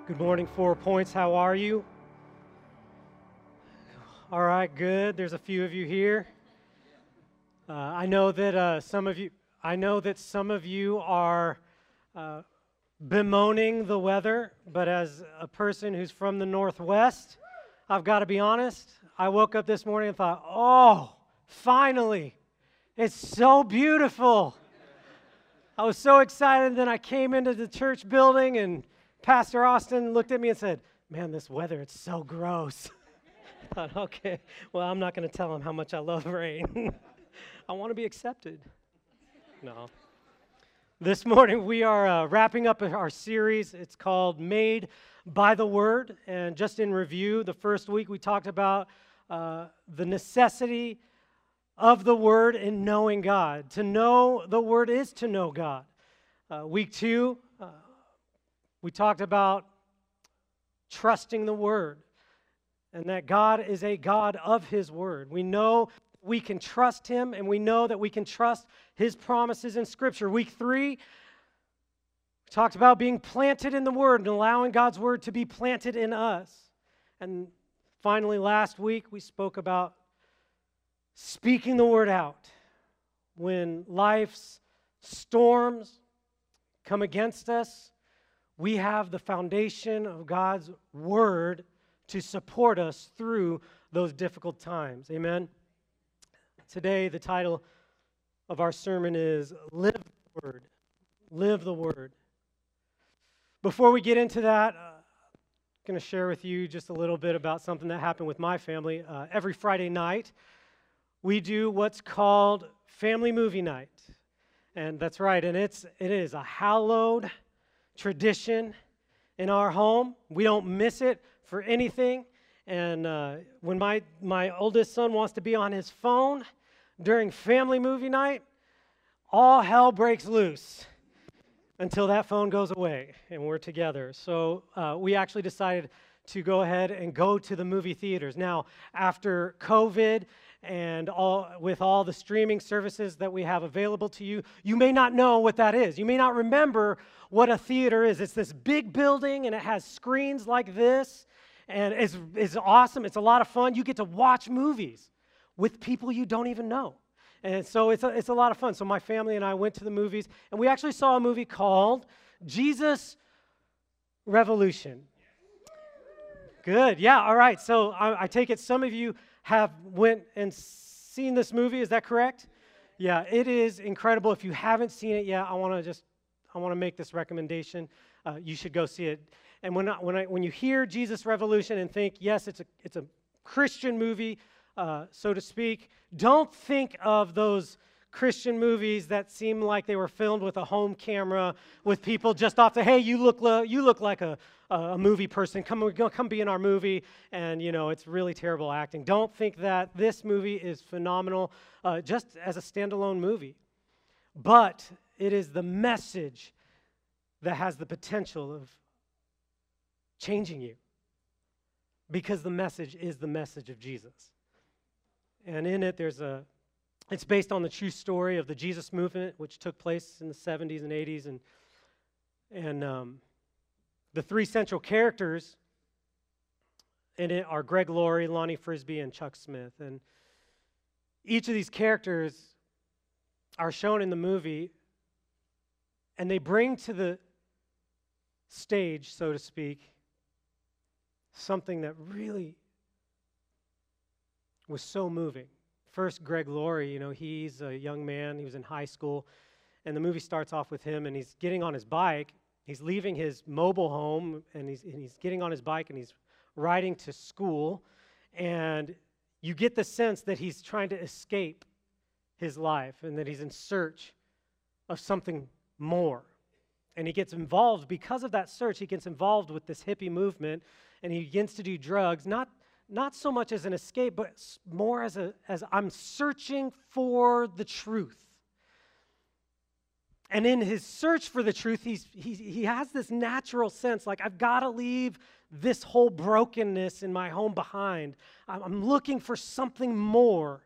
Good morning, 4 Points. How are you? All right, good. There's a few of you here. I know that some of you are bemoaning the weather, but as a person who's from the Northwest, I've got to be honest. I woke up this morning and thought, "Oh, finally! It's so beautiful." I was so excited. Then I came into the church building and Pastor Austin looked at me and said, "Man, this weather, it's so gross." I thought, okay, well, I'm not going to tell him how much I love rain. I want to be accepted. No. This morning we are wrapping up our series. It's called Made by the Word. And just in review, the first week we talked about the necessity of the Word in knowing God. To know the Word is to know God. Week 2, we talked about trusting the Word and that God is a God of His Word. We know we can trust Him, and we know that we can trust His promises in Scripture. Week 3, we talked about being planted in the Word and allowing God's Word to be planted in us. And finally, last week, we spoke about speaking the Word out. When life's storms come against us, we have the foundation of God's Word to support us through those difficult times. Amen? Today, the title of our sermon is Live the Word. Live the Word. Before we get into that, I'm going to share with you just a little bit about something that happened with my family. Every Friday night, we do what's called Family Movie Night. And that's right, and it is a hallowed tradition in our home. We don't miss it for anything. And when my oldest son wants to be on his phone during family movie night, all hell breaks loose until that phone goes away and we're together. So we actually decided to go ahead and go to the movie theaters. Now, after COVID and with all the streaming services that we have available to you, you may not know what that is. You may not remember what a theater is. It's this big building, and it has screens like this, and it's awesome. It's a lot of fun. You get to watch movies with people you don't even know. And so it's a lot of fun. So my family and I went to the movies, and we actually saw a movie called Jesus Revolution. Good. Yeah, all right. So I take it some of you have went and seen this movie. Is that correct? Yeah, it is incredible. If you haven't seen it yet, I want to make this recommendation. You should go see it. And when you hear Jesus Revolution and think, yes, it's a Christian movie, so to speak, don't think of those Christian movies that seem like they were filmed with a home camera with people just off the, hey, you look like a movie person. Come be in our movie, and it's really terrible acting. Don't think that. This movie is phenomenal, just as a standalone movie. But it is the message that has the potential of changing you, because the message is the message of Jesus. And in it, it's based on the true story of the Jesus movement, which took place in the 70s and 80s, and the three central characters in it are Greg Laurie, Lonnie Frisbee, and Chuck Smith. And each of these characters are shown in the movie, and they bring to the stage, so to speak, something that really was so moving. First, Greg Laurie, he's a young man. He was in high school, and the movie starts off with him, and he's getting on his bike. He's leaving his mobile home, and he's getting on his bike, and he's riding to school, and you get the sense that he's trying to escape his life and that he's in search of something more. And he gets involved, because of that search, he gets involved with this hippie movement, and he begins to do drugs, not so much as an escape, but more as I'm searching for the truth. And in his search for the truth, he has this natural sense, like, I've got to leave this whole brokenness in my home behind. I'm looking for something more.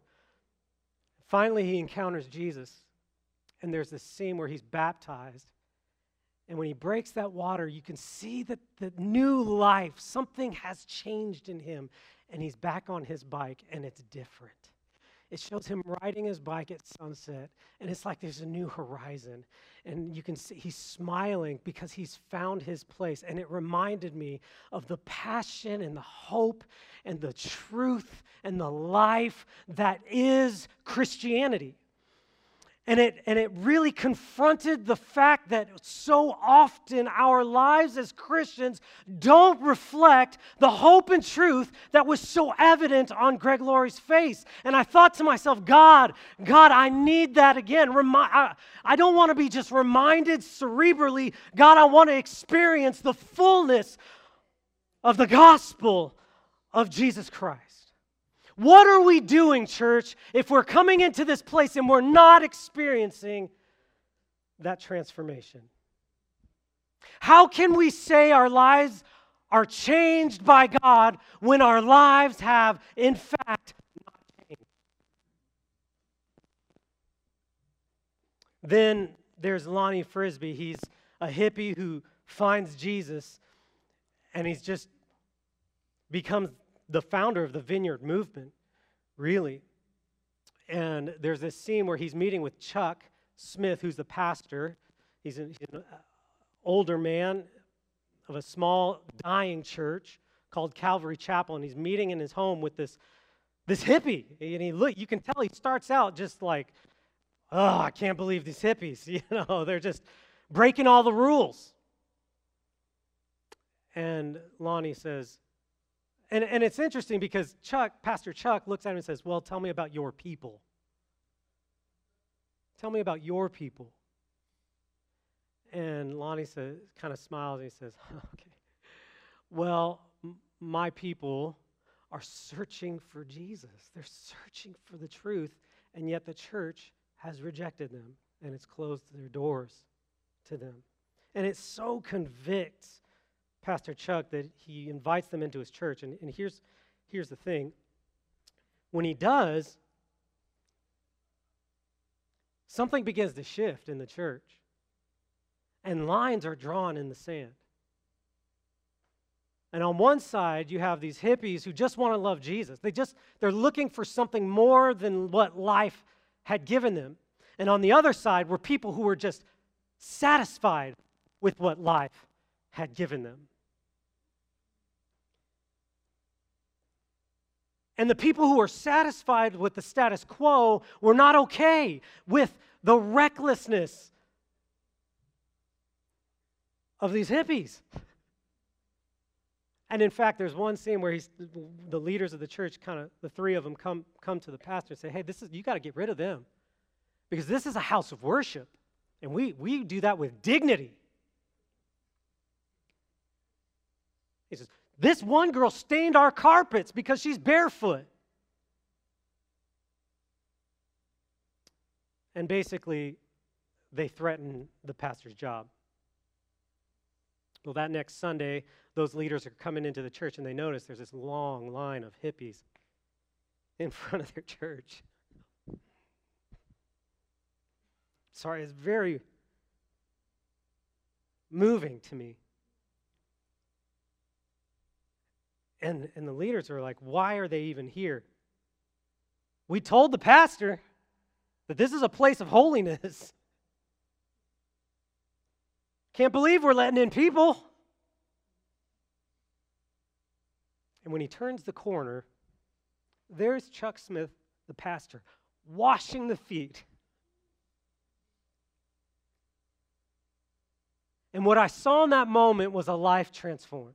Finally, he encounters Jesus, and there's this scene where he's baptized, And when he breaks that water, you can see that the new life, something has changed in him. And he's back on his bike, and it's different. It shows him riding his bike at sunset, and it's like there's a new horizon. And you can see he's smiling because he's found his place. And it reminded me of the passion and the hope and the truth and the life that is Christianity. And it really confronted the fact that so often our lives as Christians don't reflect the hope and truth that was so evident on Greg Laurie's face. And I thought to myself, God, I need that again. I don't want to be just reminded cerebrally. God, I want to experience the fullness of the gospel of Jesus Christ. What are we doing, church, if we're coming into this place and we're not experiencing that transformation? How can we say our lives are changed by God when our lives have, in fact, not changed? Then there's Lonnie Frisbee. He's a hippie who finds Jesus, and he's just becomes the founder of the Vineyard movement, really. And there's this scene where he's meeting with Chuck Smith, who's the pastor. He's an older man of a small, dying church called Calvary Chapel, and he's meeting in his home with this hippie. And you can tell he starts out just like, oh, I can't believe these hippies. They're just breaking all the rules. And Lonnie says, and it's interesting because Pastor Chuck looks at him and says, well, tell me about your people. Tell me about your people. And Lonnie kind of smiles and he says, okay, well, my people are searching for Jesus. They're searching for the truth, and yet the church has rejected them, and it's closed their doors to them. And it so convicts Pastor Chuck that he invites them into his church. And here's the thing. When he does, something begins to shift in the church. And lines are drawn in the sand. And on one side, you have these hippies who just want to love Jesus. They're looking for something more than what life had given them. And on the other side were people who were just satisfied with what life had given them. And the people who were satisfied with the status quo were not okay with the recklessness of these hippies. And in fact, there's one scene where the leaders of the church, the three of them come to the pastor and say, hey, you got to get rid of them. Because this is a house of worship. And we do that with dignity. He says, this one girl stained our carpets because she's barefoot. And basically, they threaten the pastor's job. Well, that next Sunday, those leaders are coming into the church, and they notice there's this long line of hippies in front of their church. Sorry, it's very moving to me. And the leaders are like, why are they even here? We told the pastor that this is a place of holiness. Can't believe we're letting in people. And when he turns the corner, there's Chuck Smith, the pastor, washing the feet. And what I saw in that moment was a life transformed.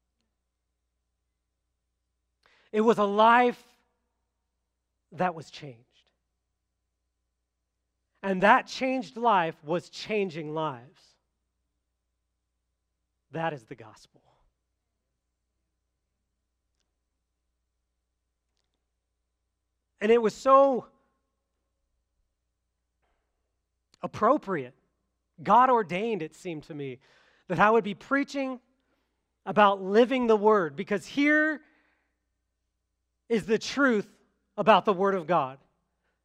It was a life that was changed. And that changed life was changing lives. That is the gospel. And it was so appropriate, God ordained, it seemed to me, that I would be preaching about living the Word, because here is the truth about the Word of God.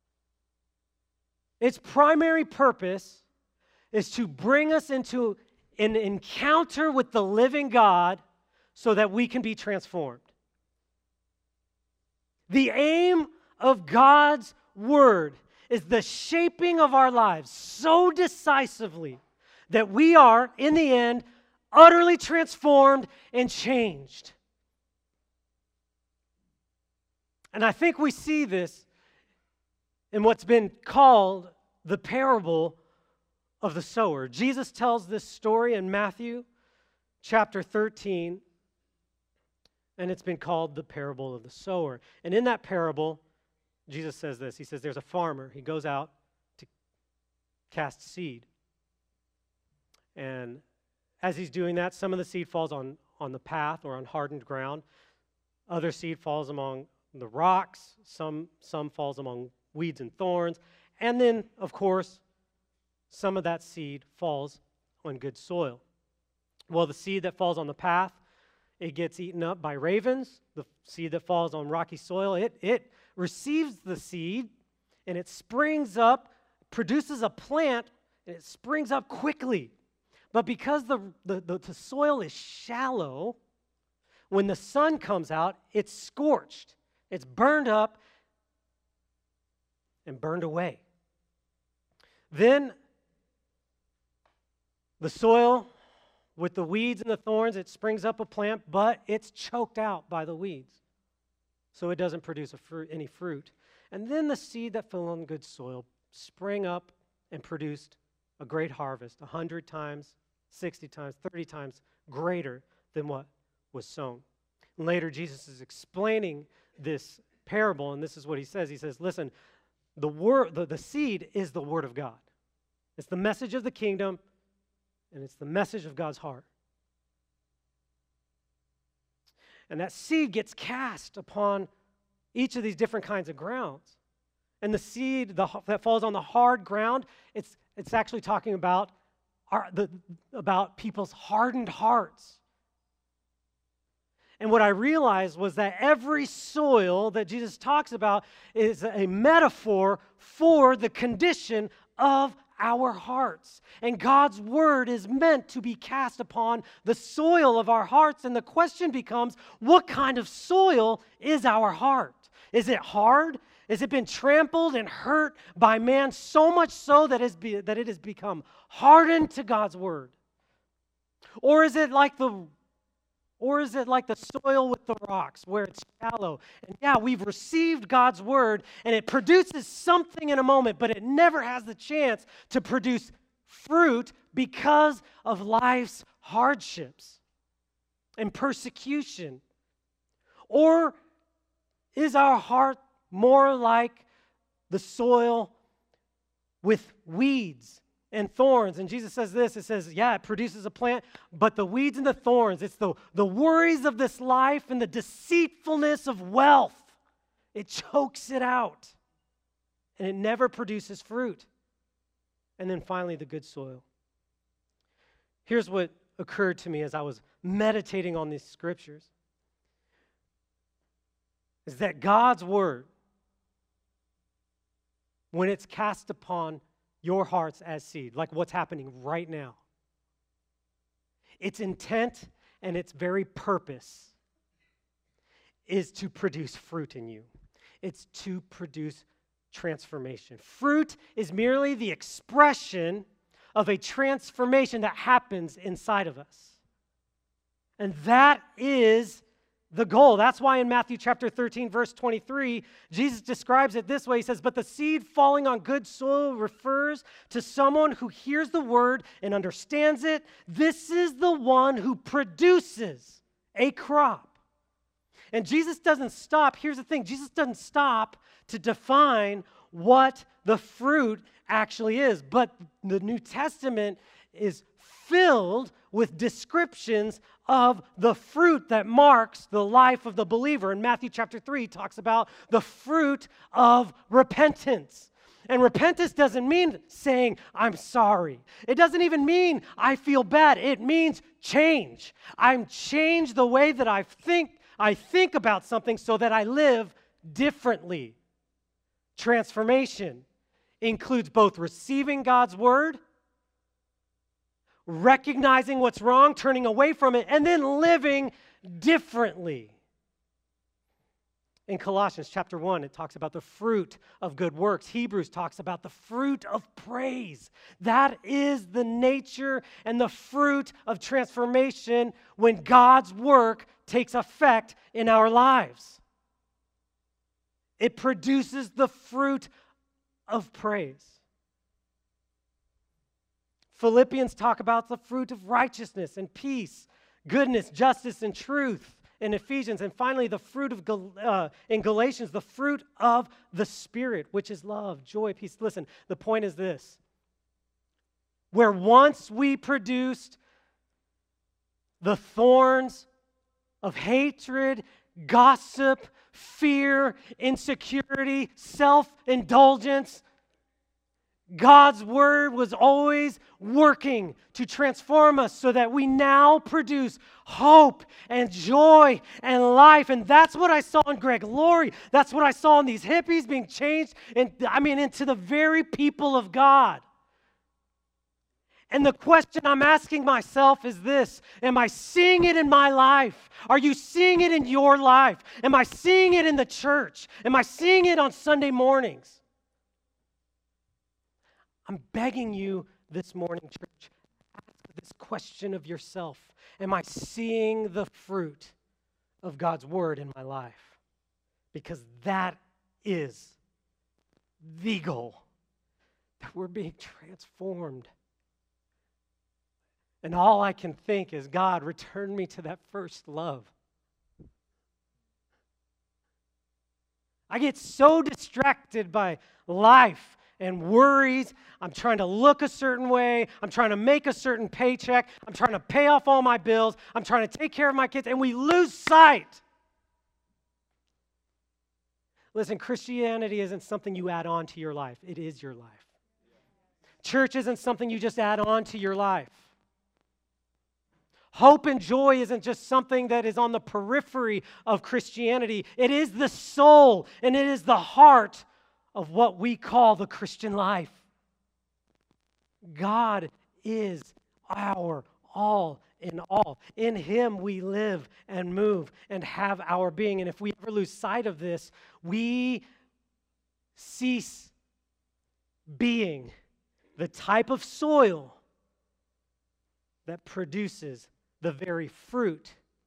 Its primary purpose is to bring us into an encounter with the living God so that we can be transformed. The aim of God's Word is the shaping of our lives so decisively that we are, in the end, utterly transformed and changed. And I think we see this in what's been called the parable of the sower. Jesus tells this story in Matthew chapter 13, and it's been called the parable of the sower. And in that parable, Jesus says this. He says there's a farmer. He goes out to cast seed. And as he's doing that, some of the seed falls on the path or on hardened ground. Other seed falls among the rocks. Some falls among weeds and thorns. And then, of course, some of that seed falls on good soil. Well, the seed that falls on the path, it gets eaten up by ravens. The seed that falls on rocky soil, it receives the seed, and it springs up, produces a plant, and it springs up quickly. But because the soil is shallow, when the sun comes out, it's scorched. It's burned up and burned away. Then the soil with the weeds and the thorns, it springs up a plant, but it's choked out by the weeds. So it doesn't produce any fruit. And then the seed that fell on good soil sprang up and produced a great harvest, 100 times, 60 times, 30 times greater than what was sown. And later, Jesus is explaining this parable, and this is what he says. He says, listen, the seed is the word of God. It's the message of the kingdom, and it's the message of God's heart. And that seed gets cast upon each of these different kinds of grounds. And the seed that falls on the hard ground, it's actually talking about people's hardened hearts. And what I realized was that every soil that Jesus talks about is a metaphor for the condition of our hearts. And God's word is meant to be cast upon the soil of our hearts. And the question becomes, what kind of soil is our heart? Is it hard? Has it been trampled and hurt by man so much so that it has become hardened to God's word? Or is it like the soil with the rocks where it's shallow? And yeah, we've received God's word and it produces something in a moment, but it never has the chance to produce fruit because of life's hardships and persecution. Or is our heart more like the soil with weeds and thorns? And Jesus says this, it says, yeah, it produces a plant, but the weeds and the thorns, it's the worries of this life and the deceitfulness of wealth. It chokes it out, and it never produces fruit. And then finally, the good soil. Here's what occurred to me as I was meditating on these scriptures, is that God's word, when it's cast upon your hearts as seed, like what's happening right now, its intent and its very purpose is to produce fruit in you. It's to produce transformation. Fruit is merely the expression of a transformation that happens inside of us. And that is the goal. That's why in Matthew chapter 13, verse 23, Jesus describes it this way. He says, but the seed falling on good soil refers to someone who hears the word and understands it. This is the one who produces a crop. And Jesus doesn't stop. Here's the thing. Jesus doesn't stop to define what the fruit actually is. But the New Testament is filled with descriptions of the fruit that marks the life of the believer. In Matthew chapter 3, talks about the fruit of repentance. And repentance doesn't mean saying, I'm sorry. It doesn't even mean I feel bad. It means change. I'm changed the way that I think about something so that I live differently. Transformation includes both receiving God's word, recognizing what's wrong, turning away from it, and then living differently. In Colossians chapter 1, it talks about the fruit of good works. Hebrews talks about the fruit of praise. That is the nature and the fruit of transformation when God's work takes effect in our lives. It produces the fruit of praise. Philippians talk about the fruit of righteousness and peace, goodness, justice, and truth in Ephesians. And finally, the fruit of in Galatians, the fruit of the Spirit, which is love, joy, peace. Listen, the point is this. Where once we produced the thorns of hatred, gossip, fear, insecurity, self-indulgence, God's word was always working to transform us so that we now produce hope and joy and life. And that's what I saw in Greg Laurie. That's what I saw in these hippies being changed into the very people of God. And the question I'm asking myself is this: am I seeing it in my life? Are you seeing it in your life? Am I seeing it in the church? Am I seeing it on Sunday mornings? I'm begging you this morning, church, ask this question of yourself. Am I seeing the fruit of God's word in my life? Because that is the goal, that we're being transformed. And all I can think is, God, return me to that first love. I get so distracted by life and worries. I'm trying to look a certain way. I'm trying to make a certain paycheck. I'm trying to pay off all my bills. I'm trying to take care of my kids, and we lose sight. Listen, Christianity isn't something you add on to your life. It is your life. Church isn't something you just add on to your life. Hope and joy isn't just something that is on the periphery of Christianity. It is the soul, and it is the heart of what we call the Christian life. God is our all in all. In Him we live and move and have our being. And if we ever lose sight of this, we cease being the type of soil that produces the very fruit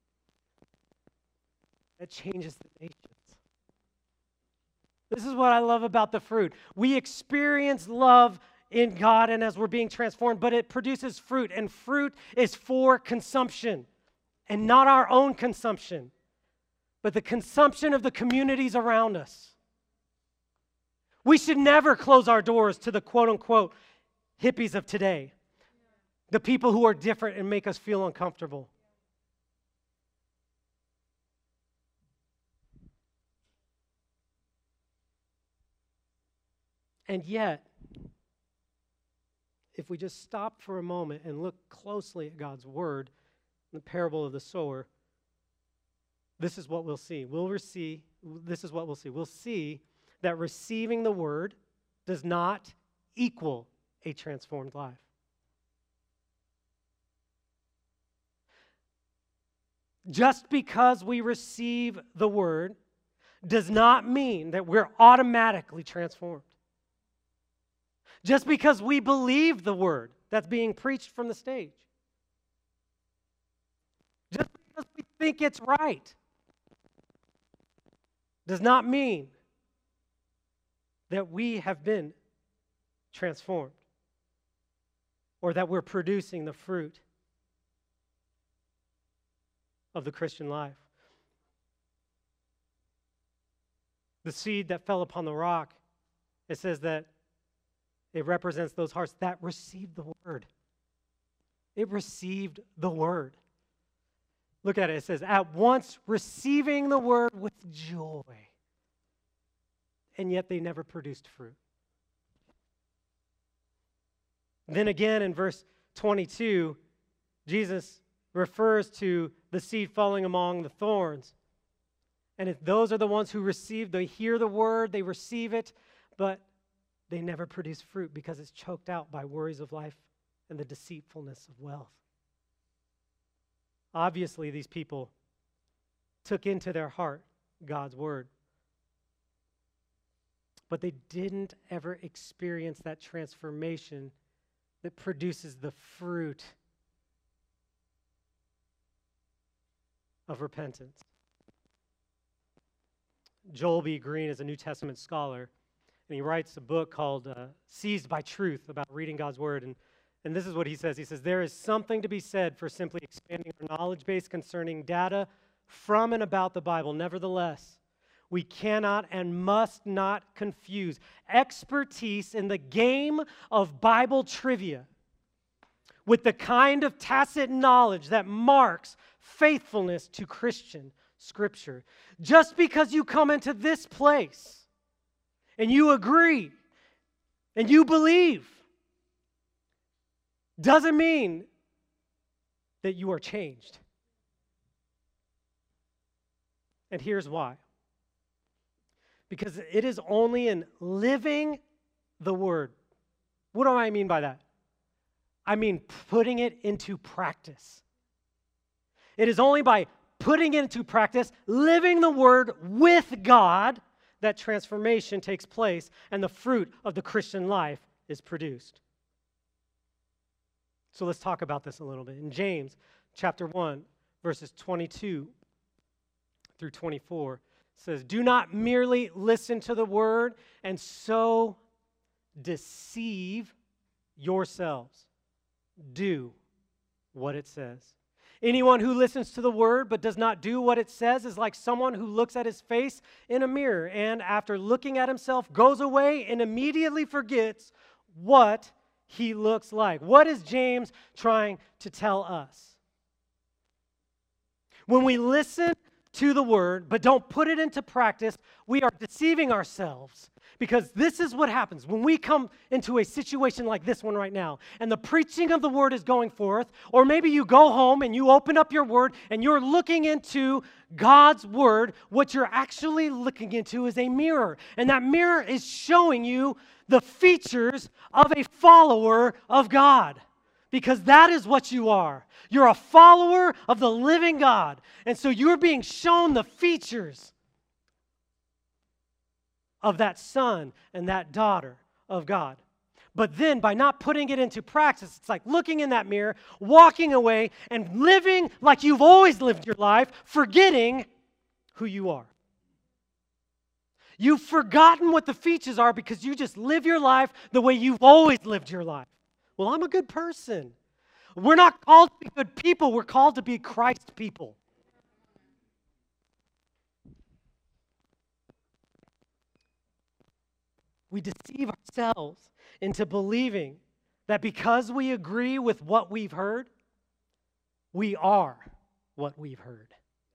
that changes the nations. This is what I love about the fruit. We experience love in God and as we're being transformed, but it produces fruit, and fruit is for consumption, and not our own consumption, but the consumption of the communities around us. We should never close our doors to the quote-unquote hippies of today, the people who are different and make us feel uncomfortable. And yet, if we just stop for a moment and look closely at God's word, the parable of the sower, this is what we'll see. This is what we'll see. We'll see that receiving the word does not equal a transformed life. Just because we receive the word does not mean that we're automatically transformed. Just because we believe the word that's being preached from the stage. Just because we think it's right does not mean that we have been transformed or that we're producing the fruit of the Christian life. The seed that fell upon the rock, it says that it represents those hearts that received the word. It received the word. Look at it. It says, at once receiving the word with joy. And yet they never produced fruit. Then again in verse 22, Jesus refers to the seed falling among the thorns. And those are the ones who receive, they hear the word, they receive it, but they never produce fruit because it's choked out by worries of life and the deceitfulness of wealth. Obviously, these people took into their heart God's word, but they didn't ever experience that transformation that produces the fruit of repentance. Joel B. Green is a New Testament scholar, and he writes a book called Seized by Truth about reading God's word. And this is what he says. He says, there is something to be said for simply expanding our knowledge base concerning data from and about the Bible. Nevertheless, we cannot and must not confuse expertise in the game of Bible trivia with the kind of tacit knowledge that marks faithfulness to Christian Scripture. Just because you come into this place and you agree and you believe doesn't mean that you are changed. And here's why. Because it is only in living the Word. What do I mean by that? I mean putting it into practice. It is only by putting it into practice, living the Word with God, that transformation takes place and the fruit of the Christian life is produced. So let's talk about this a little bit. In James chapter 1, verses 22 through 24, it says, do not merely listen to the word and so deceive yourselves. Do what it says. Anyone who listens to the word but does not do what it says is like someone who looks at his face in a mirror and after looking at himself goes away and immediately forgets what he looks like. What is James trying to tell us? When we listen to the word but don't put it into practice, we are deceiving ourselves. Because this is what happens when we come into a situation like this one right now, and the preaching of the word is going forth, or maybe you go home and you open up your word and you're looking into God's word. What you're actually looking into is a mirror, and that mirror is showing you the features of a follower of God. Because that is what you are. You're a follower of the living God. And so you're being shown the features of that son and that daughter of God. But then by not putting it into practice, it's like looking in that mirror, walking away, and living like you've always lived your life, forgetting who you are. You've forgotten what the features are because you just live your life the way you've always lived your life. Well, I'm a good person. We're not called to be good people. We're called to be Christ people. We deceive ourselves into believing that because we agree with what we've heard, we are what we've heard.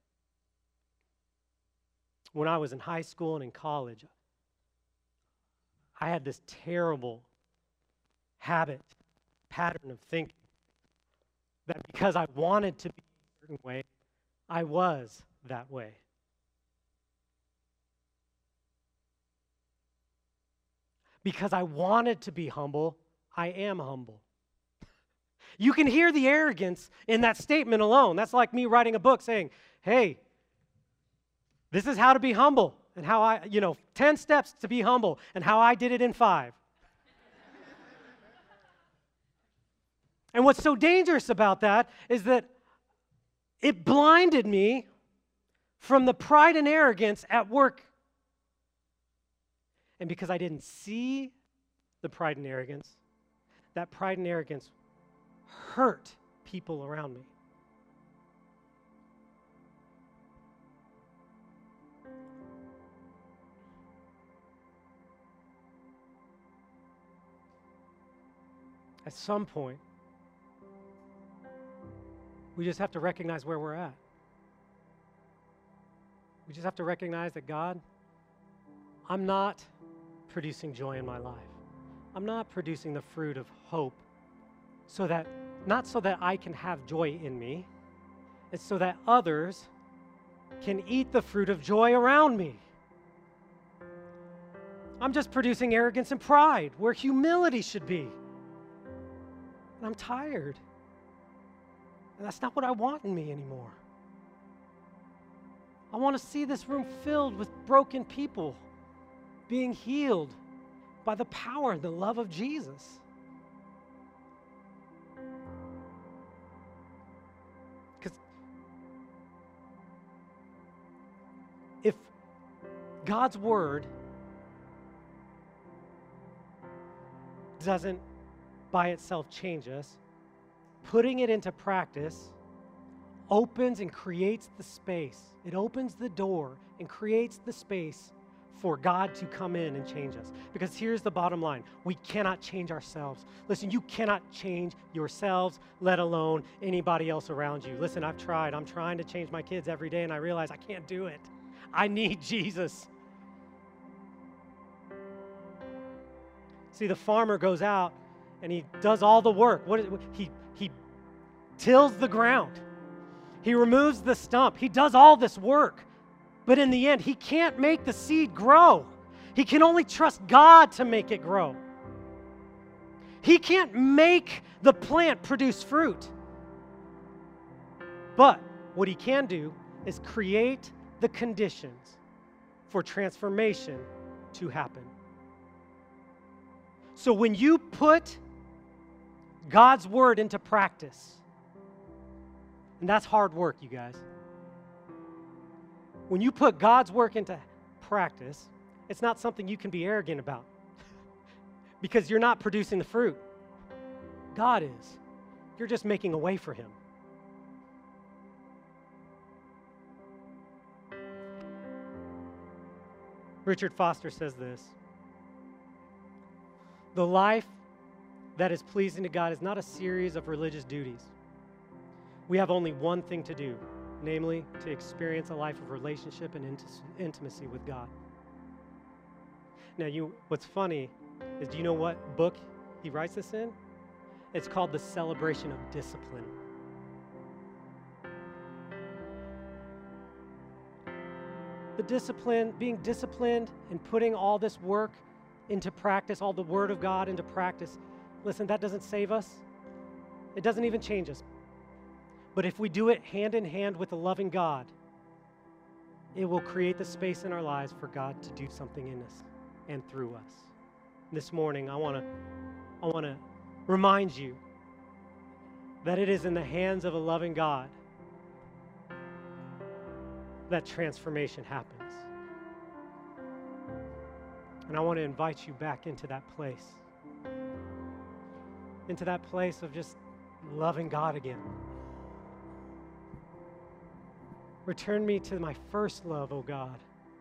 When I was in high school and in college, I had this terrible pattern of thinking that because I wanted to be a certain way, I was that way. Because I wanted to be humble, I am humble. You can hear the arrogance in that statement alone. That's like me writing a book saying, hey, this is how to be humble and how 10 steps to be humble and how I did it in 5. And what's so dangerous about that is that it blinded me from the pride and arrogance at work. And because I didn't see the pride and arrogance, that pride and arrogance hurt people around me. At some point, we just have to recognize where we're at. We just have to recognize that, God, I'm not producing joy in my life. I'm not producing the fruit of hope not so that I can have joy in me. It's so that others can eat the fruit of joy around me. I'm just producing arrogance and pride where humility should be. And I'm tired. And that's not what I want in me anymore. I want to see this room filled with broken people being healed by the power and the love of Jesus. Because if God's word doesn't by itself change us, putting it into practice opens and creates the space. It opens the door and creates the space for God to come in and change us. Because here's the bottom line. We cannot change ourselves. Listen, you cannot change yourselves, let alone anybody else around you. Listen, I've tried. I'm trying to change my kids every day, and I realize I can't do it. I need Jesus. See, the farmer goes out and he does all the work. He tills the ground. He removes the stump. He does all this work. But in the end, he can't make the seed grow. He can only trust God to make it grow. He can't make the plant produce fruit. But what he can do is create the conditions for transformation to happen. So when you put God's word into practice, and that's hard work, you guys. When you put God's work into practice, it's not something you can be arrogant about because you're not producing the fruit. God is. You're just making a way for him. Richard Foster says this: the life that is pleasing to God is not a series of religious duties. We have only one thing to do, namely to experience a life of relationship and intimacy with God. Now, what's funny is, do you know what book he writes this in? It's called The Celebration of Discipline. The discipline, being disciplined and putting all this work into practice, all the Word of God into practice, listen, that doesn't save us. It doesn't even change us. But if we do it hand in hand with a loving God, it will create the space in our lives for God to do something in us and through us. This morning, I want to remind you that it is in the hands of a loving God that transformation happens. And I want to invite you back into that place of just loving God again. Return me to my first love, oh God.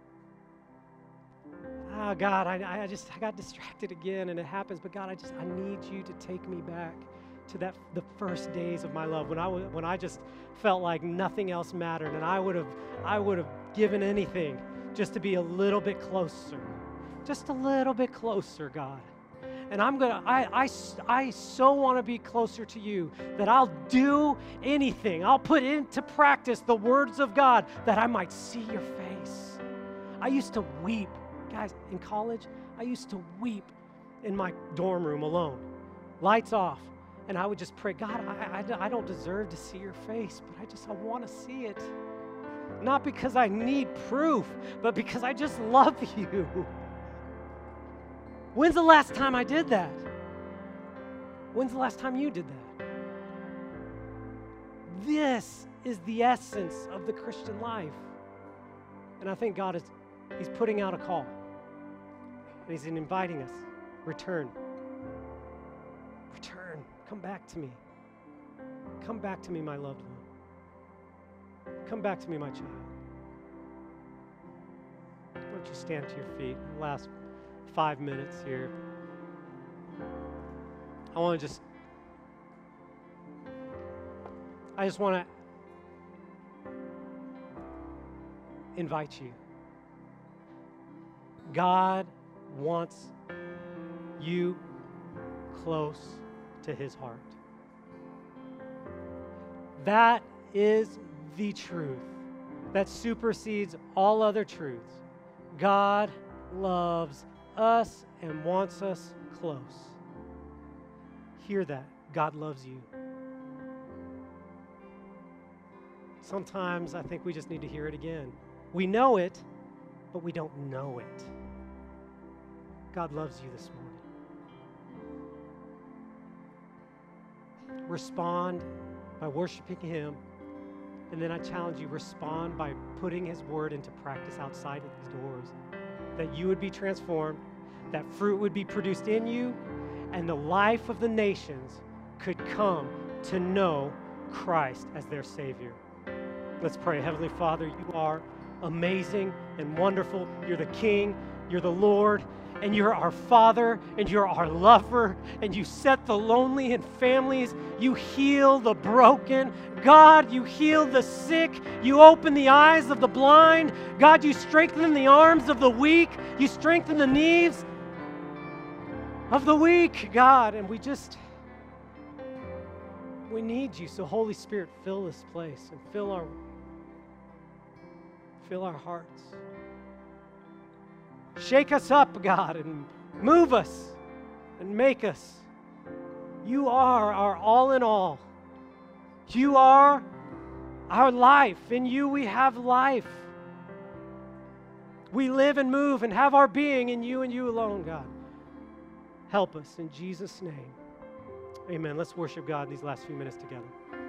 Oh God, I got distracted again, and it happens, but God, I need you to take me back to the first days of my love when I just felt like nothing else mattered, and I would have given anything just to be a little bit closer. Just a little bit closer, God. And I so want to be closer to you that I'll do anything. I'll put into practice the words of God that I might see your face. I used to weep. Guys, in college, I used to weep in my dorm room alone, lights off. And I would just pray, God, I don't deserve to see your face, but I want to see it. Not because I need proof, but because I just love you. When's the last time I did that? When's the last time you did that? This is the essence of the Christian life. And I think God He's putting out a call. And He's inviting us, return. Return. Come back to me. Come back to me, my loved one. Come back to me, my child. Why don't you stand to your feet? Last 5 minutes here. I just want to invite you. God wants you close to his heart. That is the truth that supersedes all other truths. God loves us and wants us close. Hear that. God loves you. Sometimes I think we just need to hear it again. We know it, but we don't know it. God loves you this morning. Respond by worshiping Him. And then I challenge you, respond by putting His word into practice outside of these doors. That you would be transformed, that fruit would be produced in you, and the life of the nations could come to know Christ as their Savior. Let's pray. Heavenly Father, you are amazing and wonderful. You're the King, you're the Lord, and you're our Father, and you're our lover, and you set the lonely in families. You heal the broken. God, you heal the sick. You open the eyes of the blind. God, you strengthen the arms of the weak. You strengthen the knees of the weak, God, and we need you. So Holy Spirit, fill this place and fill our hearts. Shake us up, God, and move us and make us. You are our all in all. You are our life. In you we have life. We live and move and have our being in you and you alone, God. Help us in Jesus' name. Amen. Let's worship God in these last few minutes together.